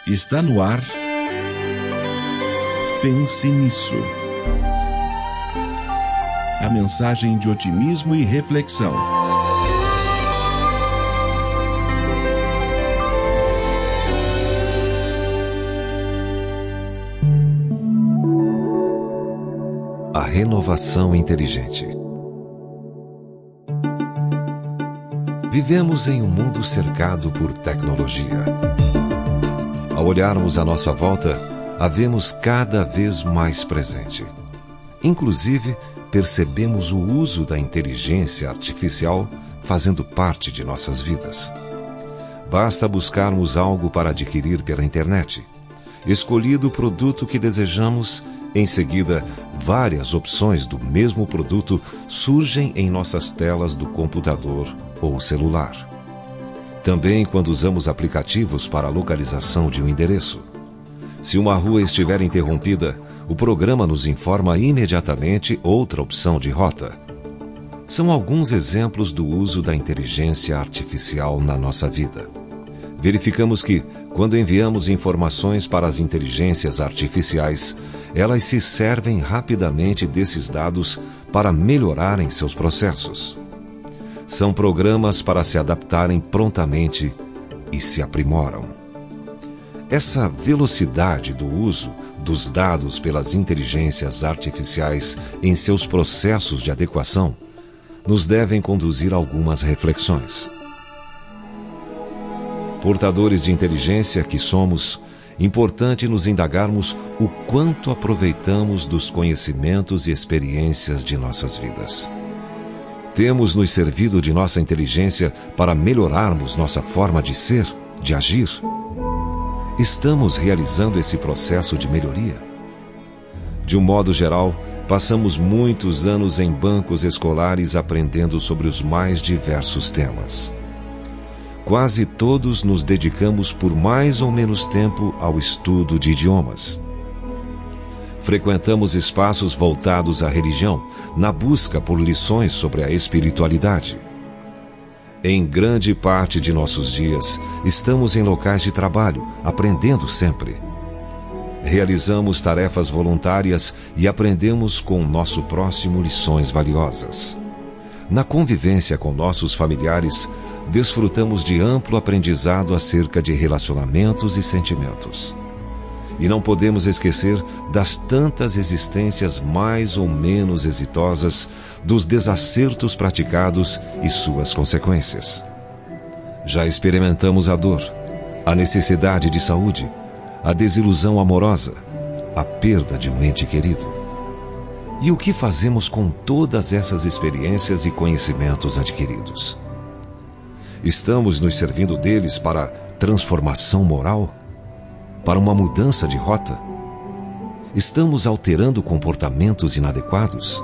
Está no ar. Pense nisso. A mensagem de otimismo e reflexão. A renovação inteligente. Vivemos em um mundo cercado por tecnologia. Ao olharmos à nossa volta, a vemos cada vez mais presente. Inclusive, percebemos o uso da inteligência artificial fazendo parte de nossas vidas. Basta buscarmos algo para adquirir pela internet. Escolhido o produto que desejamos, em seguida, várias opções do mesmo produto surgem em nossas telas do computador ou celular. Também quando usamos aplicativos para a localização de um endereço. Se uma rua estiver interrompida, o programa nos informa imediatamente outra opção de rota. São alguns exemplos do uso da inteligência artificial na nossa vida. Verificamos que, quando enviamos informações para as inteligências artificiais, elas se servem rapidamente desses dados para melhorarem seus processos. São programas para se adaptarem prontamente e se aprimoram. Essa velocidade do uso dos dados pelas inteligências artificiais em seus processos de adequação nos devem conduzir a algumas reflexões. Portadores de inteligência que somos, importante nos indagarmos o quanto aproveitamos dos conhecimentos e experiências de nossas vidas. Temos nos servido de nossa inteligência para melhorarmos nossa forma de ser, de agir? Estamos realizando esse processo de melhoria? De um modo geral, passamos muitos anos em bancos escolares aprendendo sobre os mais diversos temas. Quase todos nos dedicamos por mais ou menos tempo ao estudo de idiomas. Frequentamos espaços voltados à religião, na busca por lições sobre a espiritualidade. Em grande parte de nossos dias, estamos em locais de trabalho, aprendendo sempre. Realizamos tarefas voluntárias e aprendemos com o nosso próximo lições valiosas. Na convivência com nossos familiares, desfrutamos de amplo aprendizado acerca de relacionamentos e sentimentos. E não podemos esquecer das tantas existências mais ou menos exitosas, dos desacertos praticados e suas consequências. Já experimentamos a dor, a necessidade de saúde, a desilusão amorosa, a perda de um ente querido. E o que fazemos com todas essas experiências e conhecimentos adquiridos? Estamos nos servindo deles para transformação moral? Para uma mudança de rota? Estamos alterando comportamentos inadequados?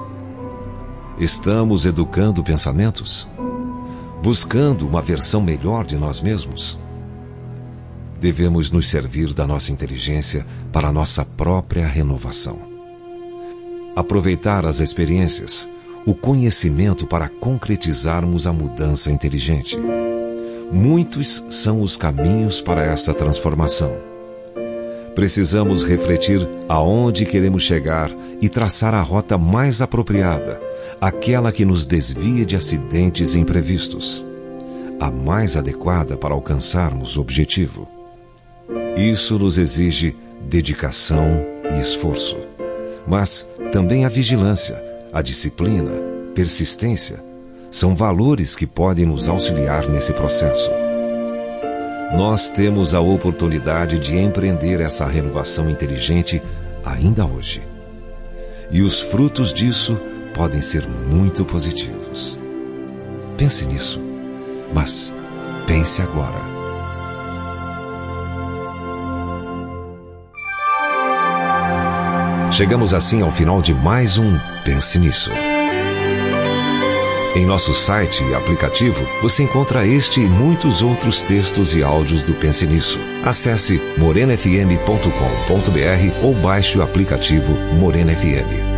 Estamos educando pensamentos? Buscando uma versão melhor de nós mesmos? Devemos nos servir da nossa inteligência para a nossa própria renovação. Aproveitar as experiências, o conhecimento para concretizarmos a mudança inteligente. Muitos são os caminhos para essa transformação. Precisamos refletir aonde queremos chegar e traçar a rota mais apropriada, aquela que nos desvia de acidentes imprevistos, a mais adequada para alcançarmos o objetivo. Isso nos exige dedicação e esforço, mas também a vigilância, a disciplina, persistência, são valores que podem nos auxiliar nesse processo. Nós temos a oportunidade de empreender essa renovação inteligente ainda hoje. E os frutos disso podem ser muito positivos. Pense nisso, mas pense agora. Chegamos assim ao final de mais um Pense Nisso. Em nosso site e aplicativo, você encontra este e muitos outros textos e áudios do Pense Nisso. Acesse morenafm.com.br ou baixe o aplicativo Morena FM.